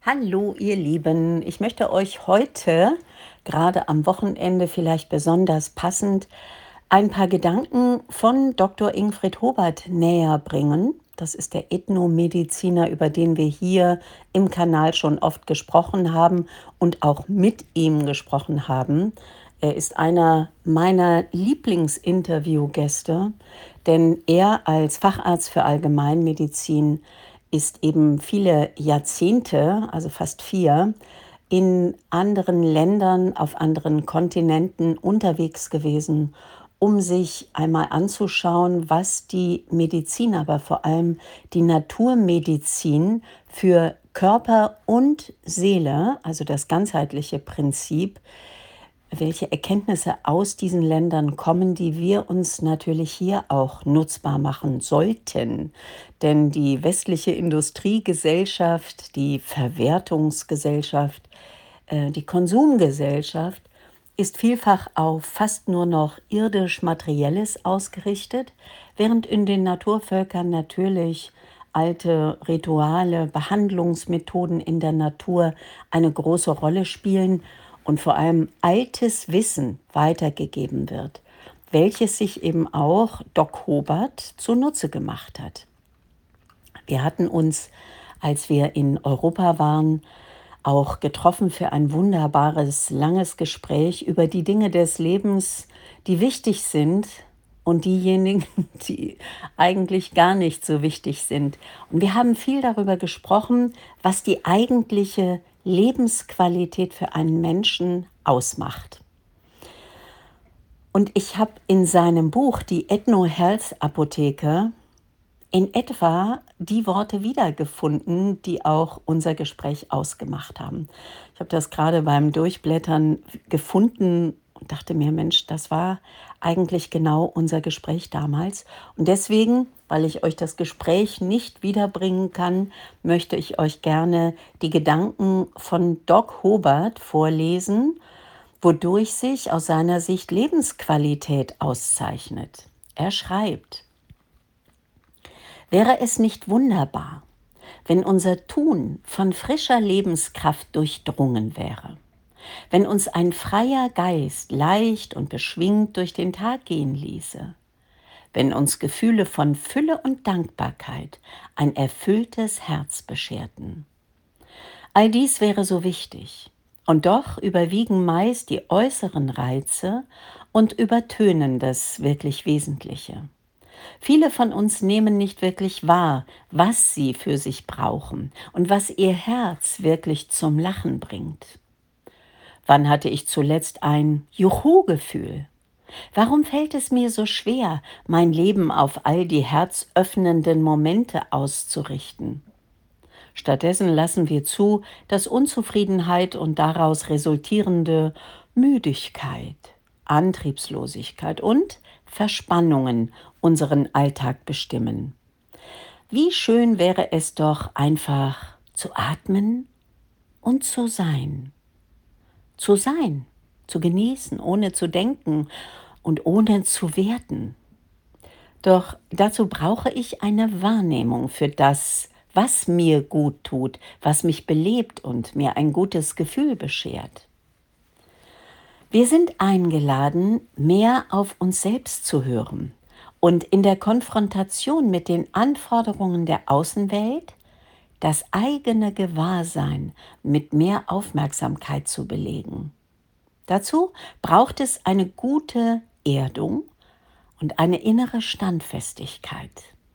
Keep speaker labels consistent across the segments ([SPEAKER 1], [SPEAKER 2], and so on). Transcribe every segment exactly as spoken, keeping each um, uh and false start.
[SPEAKER 1] Hallo, ihr Lieben. Ich möchte euch heute, gerade am Wochenende vielleicht besonders passend, ein paar Gedanken von Doktor Ingfred Hobert näher bringen. Das ist der Ethnomediziner, über den wir hier im Kanal schon oft gesprochen haben und auch mit ihm gesprochen haben. Er ist einer meiner Lieblingsinterviewgäste, denn er als Facharzt für Allgemeinmedizin ist eben viele Jahrzehnte, also fast vier, in anderen Ländern, auf anderen Kontinenten unterwegs gewesen, um sich einmal anzuschauen, was die Medizin, aber vor allem die Naturmedizin für Körper und Seele, also das ganzheitliche Prinzip, welche Erkenntnisse aus diesen Ländern kommen, die wir uns natürlich hier auch nutzbar machen sollten. Denn die westliche Industriegesellschaft, die Verwertungsgesellschaft, äh, die Konsumgesellschaft ist vielfach auf fast nur noch irdisch-materielles ausgerichtet, während in den Naturvölkern natürlich alte Rituale, Behandlungsmethoden in der Natur eine große Rolle spielen und vor allem altes Wissen weitergegeben wird, welches sich eben auch Doc Hobart zunutze gemacht hat. Wir hatten uns, als wir in Europa waren, auch getroffen für ein wunderbares, langes Gespräch über die Dinge des Lebens, die wichtig sind und diejenigen, die eigentlich gar nicht so wichtig sind. Und wir haben viel darüber gesprochen, was die eigentliche Lebensqualität für einen Menschen ausmacht. Und ich habe in seinem Buch Die Ethno-Health-Apotheke in etwa die Worte wiedergefunden, die auch unser Gespräch ausgemacht haben. Ich habe das gerade beim Durchblättern gefunden und dachte mir, Mensch, das war eigentlich genau unser Gespräch damals. Und deswegen, weil ich euch das Gespräch nicht wiederbringen kann, möchte ich euch gerne die Gedanken von Doc Hobart vorlesen, wodurch sich aus seiner Sicht Lebensqualität auszeichnet. Er schreibt: Wäre es nicht wunderbar, wenn unser Tun von frischer Lebenskraft durchdrungen wäre, wenn uns ein freier Geist leicht und beschwingt durch den Tag gehen ließe, wenn uns Gefühle von Fülle und Dankbarkeit ein erfülltes Herz bescherten. All dies wäre so wichtig, und doch überwiegen meist die äußeren Reize und übertönen das wirklich Wesentliche. Viele von uns nehmen nicht wirklich wahr, was sie für sich brauchen und was ihr Herz wirklich zum Lachen bringt. Wann hatte ich zuletzt ein Juhu-Gefühl? Warum fällt es mir so schwer, mein Leben auf all die herzöffnenden Momente auszurichten? Stattdessen lassen wir zu, dass Unzufriedenheit und daraus resultierende Müdigkeit, Antriebslosigkeit und Verspannungen unseren Alltag bestimmen. Wie schön wäre es doch einfach zu atmen und zu sein. Zu sein, zu genießen, ohne zu denken und ohne zu werten. Doch dazu brauche ich eine Wahrnehmung für das, was mir gut tut, was mich belebt und mir ein gutes Gefühl beschert. Wir sind eingeladen, mehr auf uns selbst zu hören und in der Konfrontation mit den Anforderungen der Außenwelt das eigene Gewahrsein mit mehr Aufmerksamkeit zu belegen. Dazu braucht es eine gute Erdung und eine innere Standfestigkeit.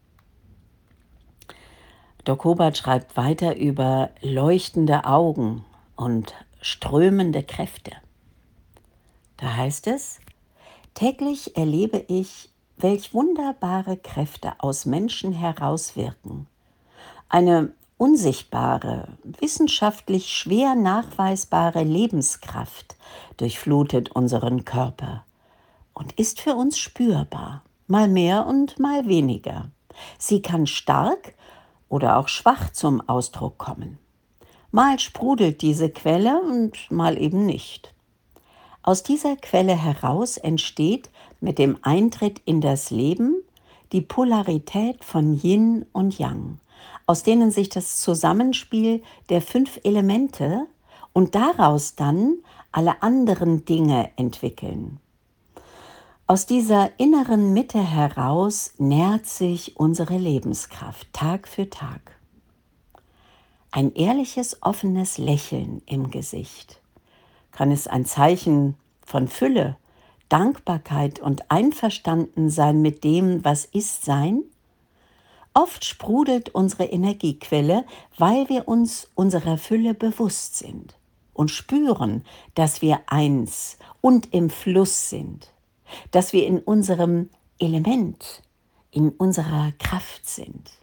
[SPEAKER 1] Doc Hobart schreibt weiter über leuchtende Augen und strömende Kräfte. Da heißt es: Täglich erlebe ich, welch wunderbare Kräfte aus Menschen herauswirken. Eine unsichtbare, wissenschaftlich schwer nachweisbare Lebenskraft durchflutet unseren Körper und ist für uns spürbar, mal mehr und mal weniger. Sie kann stark oder auch schwach zum Ausdruck kommen. Mal sprudelt diese Quelle und mal eben nicht. Aus dieser Quelle heraus entsteht mit dem Eintritt in das Leben die Polarität von Yin und Yang, aus denen sich das Zusammenspiel der fünf Elemente und daraus dann alle anderen Dinge entwickeln. Aus dieser inneren Mitte heraus nährt sich unsere Lebenskraft Tag für Tag. Ein ehrliches, offenes Lächeln im Gesicht. Kann es ein Zeichen von Fülle, Dankbarkeit und Einverstandensein mit dem, was ist, sein? Oft sprudelt unsere Energiequelle, weil wir uns unserer Fülle bewusst sind und spüren, dass wir eins und im Fluss sind, dass wir in unserem Element, in unserer Kraft sind.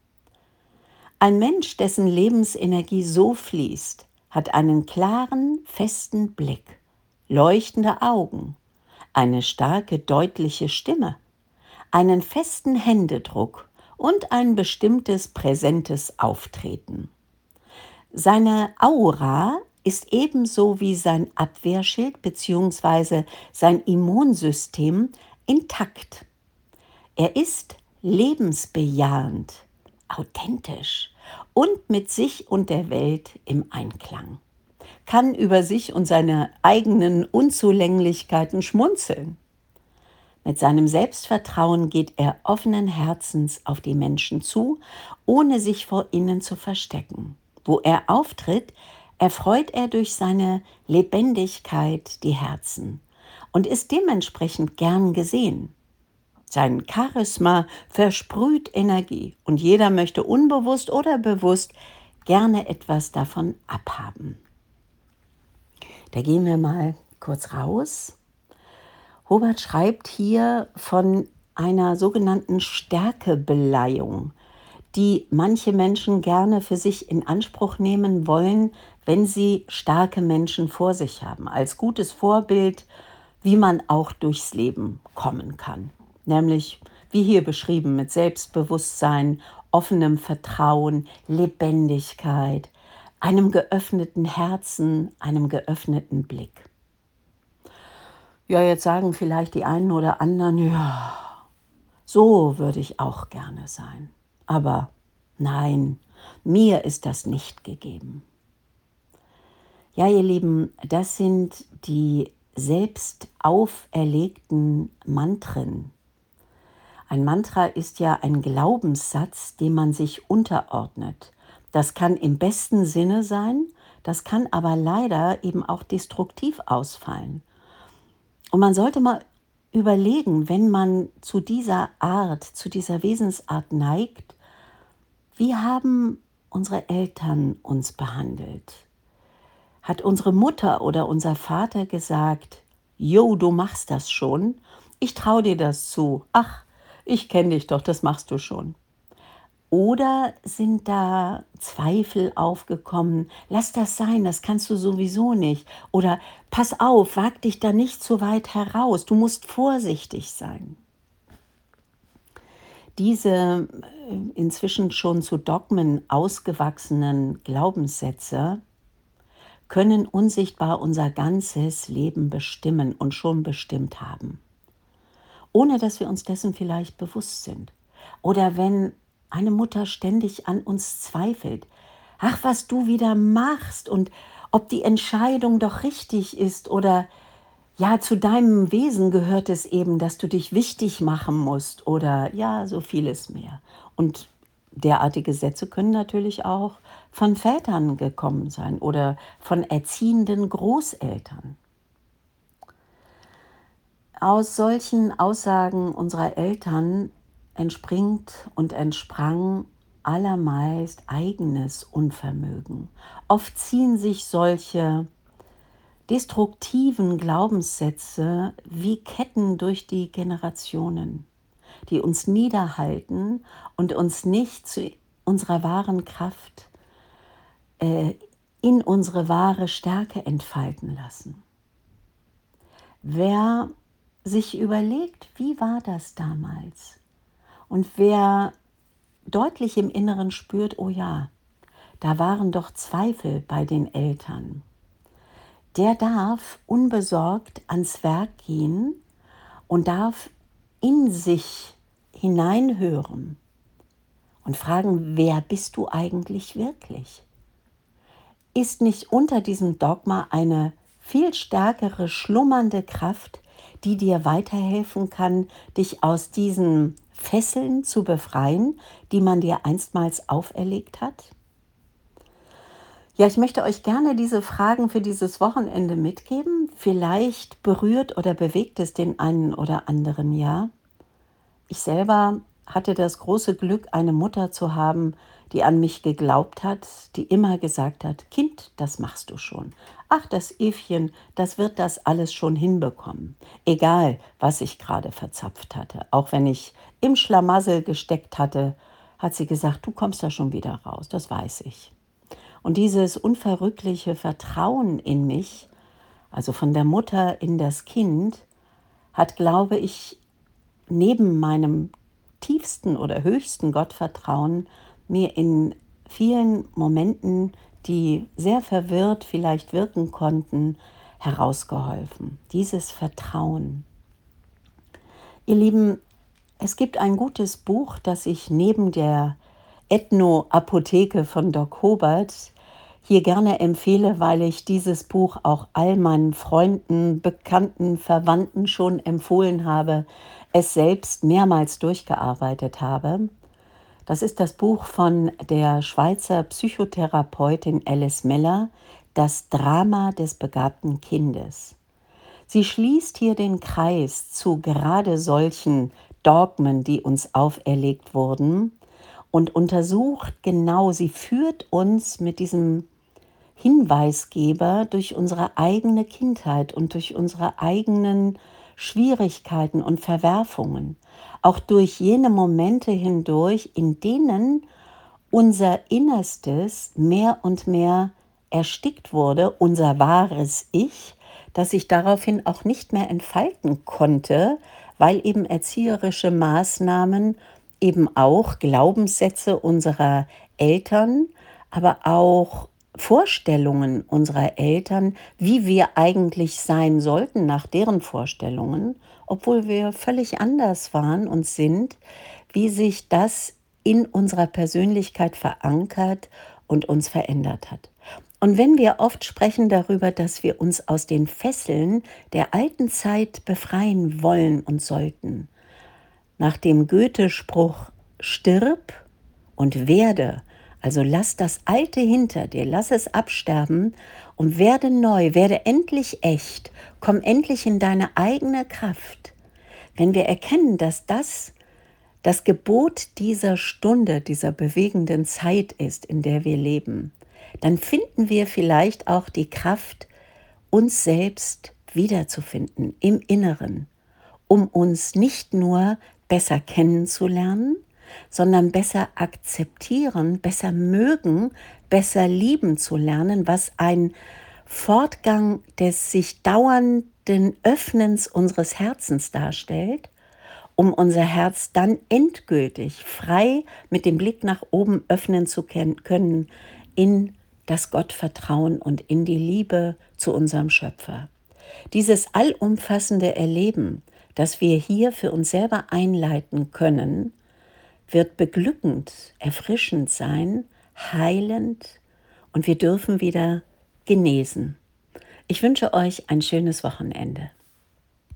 [SPEAKER 1] Ein Mensch, dessen Lebensenergie so fließt, hat einen klaren, festen Blick, leuchtende Augen, eine starke, deutliche Stimme, einen festen Händedruck und ein bestimmtes präsentes Auftreten. Seine Aura ist ebenso wie sein Abwehrschild bzw. sein Immunsystem intakt. Er ist lebensbejahend, authentisch und mit sich und der Welt im Einklang, kann über sich und seine eigenen Unzulänglichkeiten schmunzeln. Mit seinem Selbstvertrauen geht er offenen Herzens auf die Menschen zu, ohne sich vor ihnen zu verstecken. Wo er auftritt, erfreut er durch seine Lebendigkeit die Herzen und ist dementsprechend gern gesehen. Sein Charisma versprüht Energie und jeder möchte unbewusst oder bewusst gerne etwas davon abhaben. Da gehen wir mal kurz raus. Hobart schreibt hier von einer sogenannten Stärkebeleihung, die manche Menschen gerne für sich in Anspruch nehmen wollen, wenn sie starke Menschen vor sich haben, als gutes Vorbild, wie man auch durchs Leben kommen kann. Nämlich, wie hier beschrieben, mit Selbstbewusstsein, offenem Vertrauen, Lebendigkeit, einem geöffneten Herzen, einem geöffneten Blick. Ja, jetzt sagen vielleicht die einen oder anderen, ja, so würde ich auch gerne sein. Aber nein, mir ist das nicht gegeben. Ja, ihr Lieben, das sind die selbst auferlegten Mantren. Ein Mantra ist ja ein Glaubenssatz, dem man sich unterordnet. Das kann im besten Sinne sein, das kann aber leider eben auch destruktiv ausfallen. Und man sollte mal überlegen, wenn man zu dieser Art, zu dieser Wesensart neigt, wie haben unsere Eltern uns behandelt? Hat unsere Mutter oder unser Vater gesagt, Jo, du machst das schon, ich traue dir das zu, ach, ich kenne dich doch, das machst du schon. Oder sind da Zweifel aufgekommen? Lass das sein, das kannst du sowieso nicht. Oder pass auf, wag dich da nicht zu weit heraus. Du musst vorsichtig sein. Diese äh, inzwischen schon zu Dogmen ausgewachsenen Glaubenssätze können unsichtbar unser ganzes Leben bestimmen und schon bestimmt haben, ohne dass wir uns dessen vielleicht bewusst sind. Oder wenn eine Mutter ständig an uns zweifelt. Ach, was du wieder machst und ob die Entscheidung doch richtig ist oder ja, zu deinem Wesen gehört es eben, dass du dich wichtig machen musst oder ja, so vieles mehr. Und derartige Sätze können natürlich auch von Vätern gekommen sein oder von erziehenden Großeltern. Aus solchen Aussagen unserer Eltern entspringt und entsprang allermeist eigenes Unvermögen. Oft ziehen sich solche destruktiven Glaubenssätze wie Ketten durch die Generationen, die uns niederhalten und uns nicht zu unserer wahren Kraft, äh, in unsere wahre Stärke entfalten lassen. Wer sich überlegt, wie war das damals? Und wer deutlich im Inneren spürt, oh ja, da waren doch Zweifel bei den Eltern, der darf unbesorgt ans Werk gehen und darf in sich hineinhören und fragen, wer bist du eigentlich wirklich? Ist nicht unter diesem Dogma eine viel stärkere schlummernde Kraft, die dir weiterhelfen kann, dich aus diesen Fesseln zu befreien, die man dir einstmals auferlegt hat? Ja, ich möchte euch gerne diese Fragen für dieses Wochenende mitgeben. Vielleicht berührt oder bewegt es den einen oder anderen ja. Ich selber hatte das große Glück, eine Mutter zu haben, die an mich geglaubt hat, die immer gesagt hat: „Kind, das machst du schon. Ach, das Evchen, das wird das alles schon hinbekommen." Egal, was ich gerade verzapft hatte. Auch wenn ich im Schlamassel gesteckt hatte, hat sie gesagt: „Du kommst da schon wieder raus, das weiß ich." Und dieses unverrückliche Vertrauen in mich, also von der Mutter in das Kind, hat, glaube ich, neben meinem tiefsten oder höchsten Gottvertrauen mir in vielen Momenten, die sehr verwirrt vielleicht wirken konnten, herausgeholfen. Dieses Vertrauen. Ihr Lieben, es gibt ein gutes Buch, das ich neben der Ethno-Apotheke von Doc Hobart hier gerne empfehle, weil ich dieses Buch auch all meinen Freunden, Bekannten, Verwandten schon empfohlen habe, es selbst mehrmals durchgearbeitet habe. Das ist das Buch von der Schweizer Psychotherapeutin Alice Miller, Das Drama des begabten Kindes. Sie schließt hier den Kreis zu gerade solchen Dogmen, die uns auferlegt wurden, und untersucht genau, sie führt uns mit diesem Hinweisgeber durch unsere eigene Kindheit und durch unsere eigenen Schwierigkeiten und Verwerfungen, auch durch jene Momente hindurch, in denen unser Innerstes mehr und mehr erstickt wurde, unser wahres Ich, das sich daraufhin auch nicht mehr entfalten konnte, weil eben erzieherische Maßnahmen, eben auch Glaubenssätze unserer Eltern, aber auch Vorstellungen unserer Eltern, wie wir eigentlich sein sollten nach deren Vorstellungen, obwohl wir völlig anders waren und sind, wie sich das in unserer Persönlichkeit verankert und uns verändert hat. Und wenn wir oft sprechen darüber, dass wir uns aus den Fesseln der alten Zeit befreien wollen und sollten, nach dem Goethe-Spruch „Stirb und werde", also lass das Alte hinter dir, lass es absterben und werde neu, werde endlich echt, komm endlich in deine eigene Kraft. Wenn wir erkennen, dass das das Gebot dieser Stunde, dieser bewegenden Zeit ist, in der wir leben, dann finden wir vielleicht auch die Kraft, uns selbst wiederzufinden im Inneren, um uns nicht nur besser kennenzulernen, sondern besser akzeptieren, besser mögen, besser lieben zu lernen, was ein Fortgang des sich dauernden Öffnens unseres Herzens darstellt, um unser Herz dann endgültig frei mit dem Blick nach oben öffnen zu können in das Gottvertrauen und in die Liebe zu unserem Schöpfer. Dieses allumfassende Erleben, das wir hier für uns selber einleiten können, wird beglückend, erfrischend sein, heilend, und wir dürfen wieder genesen. Ich wünsche euch ein schönes Wochenende.